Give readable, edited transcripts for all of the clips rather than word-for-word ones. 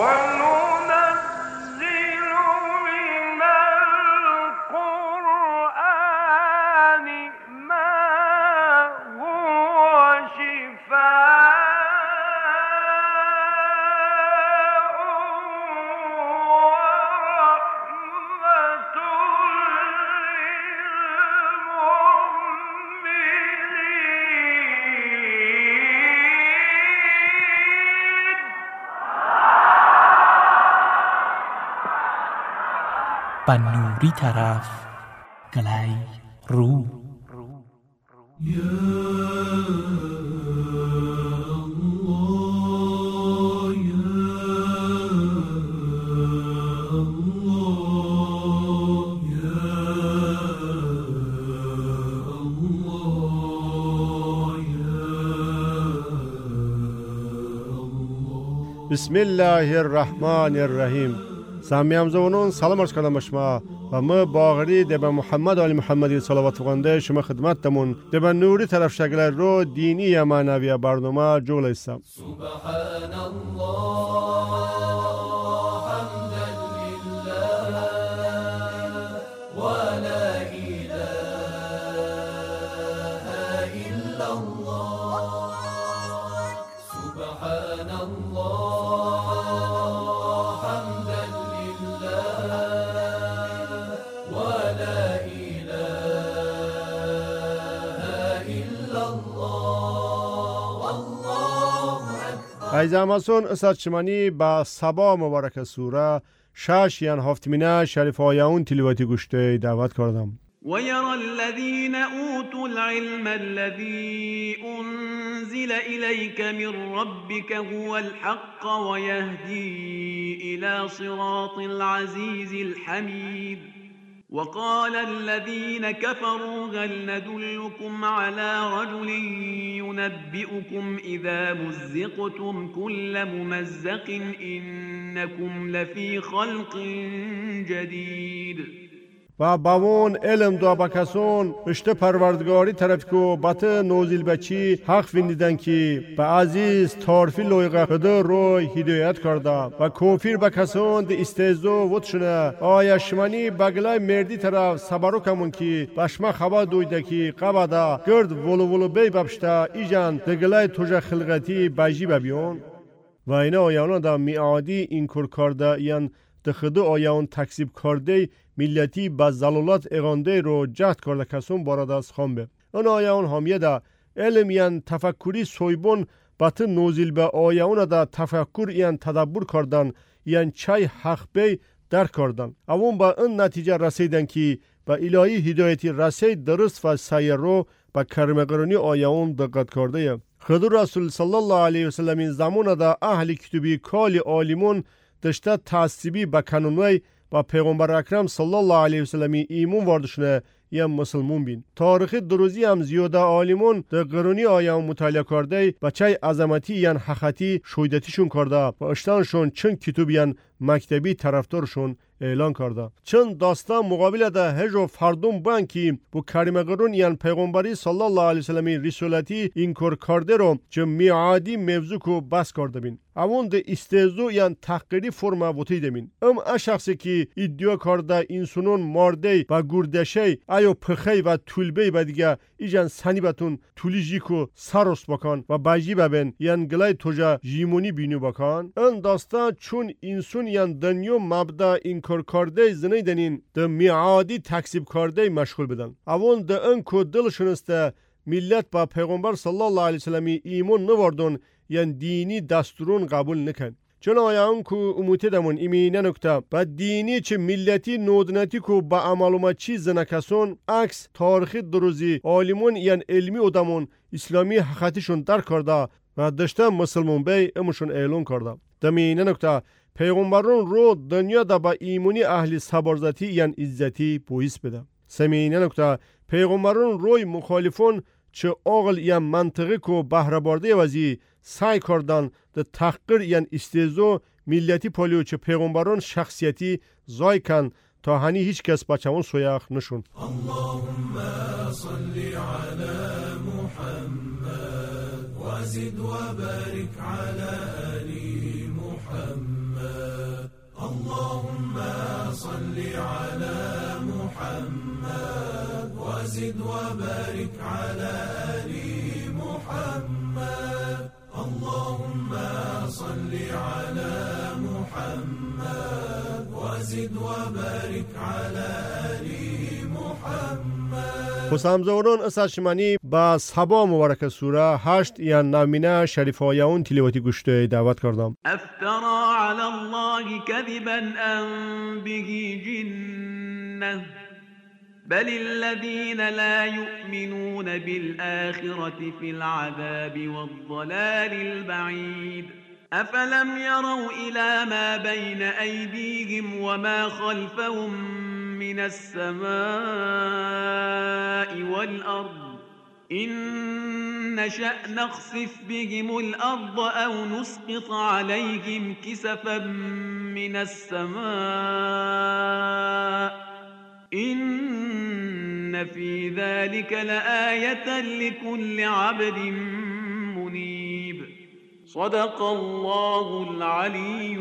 بنوری طرف گلی رو بسم الله الرحمن الرحیم. سامیام زونون سلام عرض کنم شما و ما باغری دبن محمد علی محمدی صلوات خونده شما خدمتتون دبن نوری طرف شکل رو دینی یا معنوی برنامه جوله استم. سبحان الله حمدا لله و لا اله الا الله سبحان الله حمدا لله و لا اله الا الله والله اکبر. ایزاماسون اسات شمانی با سبا مبارک سوره 6 یان هفتمینه شریف آیاون تلاوتی گوشته دعوت کردم. ويرى الذين أوتوا العلم الذي أنزل إليك من ربك هو الحق ويهدي إلى صراط العزيز الحميد وقال الذين كفروا هل ندلكم على رجل ينبئكم إذا مزقتم كل ممزق إنكم لفي خلق جديد. و باون علم دو بکسون اشته پروردگاری طرف کو بات نوزیل بچی حق ویندیدن کی با عزیز تارفی لویقه خدا روی هدایت کرده و کوفیر بکسون دی استیزو وطشنه آیا شمانی بگلای مردی طرف سبارو کمون کی بشما خبا دویده کی قبادا گرد ولو بی ببشته ایجان دگلای توجه خلقتی بجی ببیون و اینا آیانا دا میعادی این کار کرده یان دخده آیان تکسیب کرده ملتی با زلالات اغانده رو جهد کرده کسون بارد از خانبه. اون آیان همیه دا علم یان تفکری سویبون بات نوزیل به آیان دا تفکر یان تدبر کردن یان چای حق بی در کردن. اون با اون نتیجه رسیدن که با الهی هدایتی رسید درست و سیر رو با کرمقرانی آیان دقت کرده. خدا رسول صلی الله علیه و سلم این زمان دا اهل کتبی کالی عالمون دشته تعصیبی با کنونوی با پیغمبر اکرم صلی الله علیه و سلم ایمون واردشونه یا مسلمون بین. تاریخ دروزی هم زیاده عالمون در قرونی آیام مطالعه کرده بچه عظمتی یا حقیقتی شویدتیشون کرده و اشتانشون چند کتب یا مکتبی طرفدارشون اعلان کرده. چند داستان مقابل ده هجو فردون بانکی بو کریم قرون یان پیغمبری صلی الله علیه و سلم رسالتی این کار کرده رو چه میعادی موضوع کو بس کرده بین. اون ده استیزو یان تحقیری فرما وطیده بین. شخصی که ادعا کرده انسانون مرده و گردشه ایو پخی و طولبه و دیگه ایجان سنی بتون طولی جیکو سرست بکن و بجی ببین یان گلای توجه جیمونی بینو بکن. این داستان چون انسان یان دنیا مبدا این کار کرده زنی دنین ده میعادی تکسیب کرده مشغول بدن. اون ده این که دلشونسته ملت با پیغمبر صلی الله علیه وسلم ایمان نواردن یان دینی دستورون قبول نکن. چون آیان که اموتی دمون ایمینه نکته با دینی چه ملتی نودنتی که با عملومت چیز نکسون عکس تاریخی دروزی عالمون یان علمی ادمون اسلامی حقیقتشون در کرده و دشته مسلمون بی امشون اعلان کرده. دمینه نکته پیغمبرون رو دنیا دا با ایمونی اهل صبرزتی یان عزتی پویس بده. سمینه نکته پیغمبرون روی مخالفون چه عقل یا منطقی کو بهره برده وزی سعی کردن ده تحقیر یان استیزو ملتی پالیو چه پیغمبران شخصیتی زای کن تا هنی هیچ کس بچهون سویخ نشون. اللهم صل على محمد و وزد وبارك على آل محمد اللهم صل على محمد وزد وبارك على آل محمد اللهم صل على محمد وزد وبارك على آل محمد. خسامزورون اساشمانی با صحابه مبارک سوره 8 یا نامینه شریفایون تلاوتی گوشته دعوت کردم. افترا علی الله كذبا ام به جنة بل الذين لا يؤمنون بالآخرة في العذاب والضلال البعيد أفلم يروا إلى ما بين أيديهم وما خلفهم من السماء والأرض إن نشأ نخسف بهم الأرض أو نسقط عليهم كسفا من السماء إن في ذلك لآية لكل عبد منيب صدق الله العلي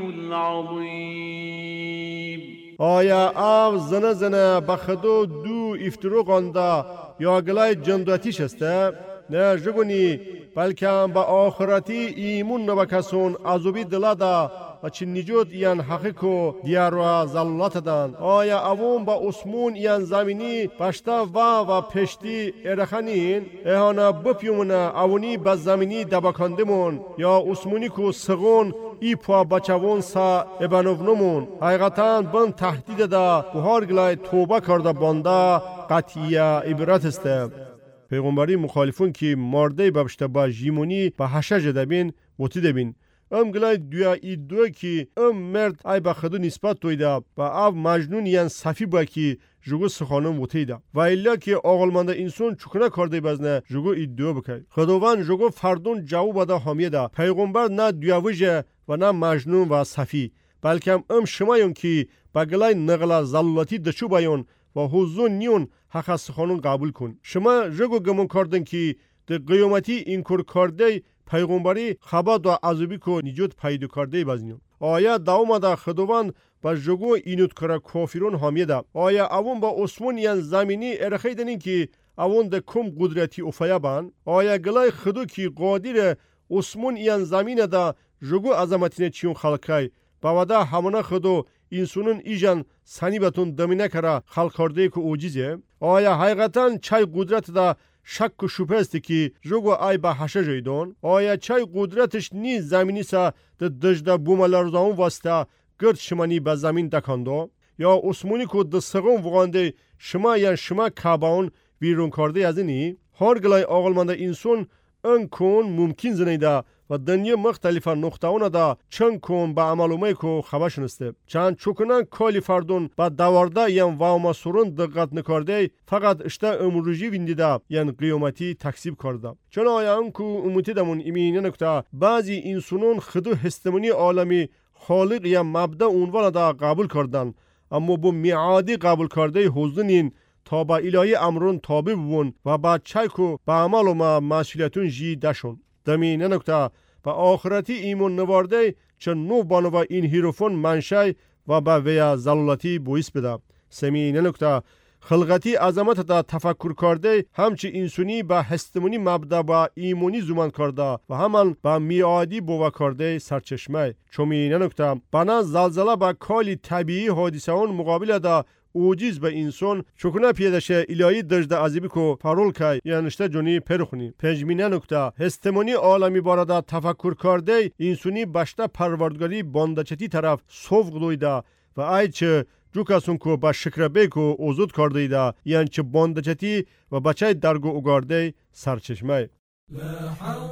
العظيم. آیا او زنه بخدو دو افترو قانده یا گلای جندوتیش استه؟ نه جگونی بلکه با آخرتی ایمون نبکسون ازوبی دلادا و چی نجود یان حقیقو دیار و زلالت دان. آیا اوون با اسمون یان زمینی باشتا و پشتی ارخانین ایهانا بپیومونه اوونی با زمینی دبکاندمون یا اسمونی کو سغون ای پا بچوون سا ابنوونمون حقیقتاً بند تهدید دا بهار گلای توبه کرده بانده قطعیه عبرت استه. پیغمبری مخالفون که مرده ببشته با جیمونی با حشج دبین وطی دبین گلای دویا ایدو که مرد ای با خدو نسبت تویده با او مجنون یان صفی با که جگو سخانم وطیده و ایلا که آقلمانده انسان چکنه کرده بزنه جگو ایدو بکن خداوند جگو فردون جاو بده حامیه ده پیغمبر نه دویاویجه و نه مجنون و صفی بلکه شمایون که با گلای نغلا زلاتی دچو بایون و حضون نیون حق سخانون قبول کن. شما جگو گمون کردن که در قیامتی این کار کرده پیغمبری خباد و عذابی کو نجات پیدا کرده بزنیم. آیا دوام دا خداوند با جگو اینوت کرا کافرون حامیه ده. آیا اوون با اسمون یان زمینی ارخی دنین که اوون ده کم قدرتی افیا بان. آیا گلای خدو که قادر اسمون یان زمین ده جگو عظمتینه چیون خلقای با ودا همانا خدو انسانون ایجان سنی بتون دمینه کرا خلق کرده که اوجیزه. آیا حقیقتاً چای قدرت دا شک و شبه است که جگو ای با حشه جایدون؟ آیا چای قدرتش نیز زمینی سا ده دجده بومالارزاون واسطه گرد شمانی با زمین دکاندو؟ یا اسمونی که ده سغم وغانده شما یا شما کاباون ویرون کرده از اینی؟ هر گلای آقلمانده انسان کون ممکن زنیده و دنیا مختلفه نقطه‌ونه دا چند کن با عملومه کو خبرشنسته چند چوکنن کالی فردون با دوارده یم واما سرون دقت نکرده فقط اشته امروجی ویندیده ین قیامتی تکسیب کرده چون آیان کو اموتی دمون ایمینه نکته بعضی انسانون خدو هستمونی عالمی خالق یا مبدأ عنوان دا قبول کردن اما با میعادی قبول کرده حضنین تا با الهی امرون تابع بون و بعد چایکو با عمل و مسئولیتون جی دشون دمینه نکته با آخرتی ایمون نوارده چون نو بانو و این هیروفون منشای و با ویا زلالتی بویس بده سمینه نکته خلقتی عظمت دا تفکر کرده همچی انسانی با هستمونی مبدا با ایمونی زمان کرده و همان با میعادی بوا کرده سرچشمه چومینه نکته بنا زلزله با کالی طبیعی حادثه اون مقابل دا اوجیز به انسان چکنه پیداشه الهی دجده عذیبی کو پارول کای یعنیشته جونی پرخونی پنجمینه نکته هستمونی عالمی بارده تفکر کرده انسانی بشته پروردگاری باندچتی طرف سوق دویده و ای چه جو کسون کو با شکربه کو اوزود کرده ایده یعنی چه باندچتی و بچه درگو اگارده سرچشمه لا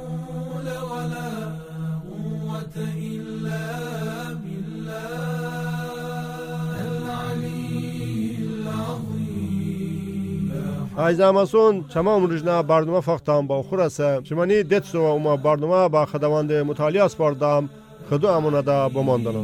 حول ولا قوة إلا ایزاماسون شما امروزنا برنامه فقطان با خورسه شمانی دتسو و اما برنامه با خداوند مطالعه سپاردم خدو امونه دا بماندنم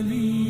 عليم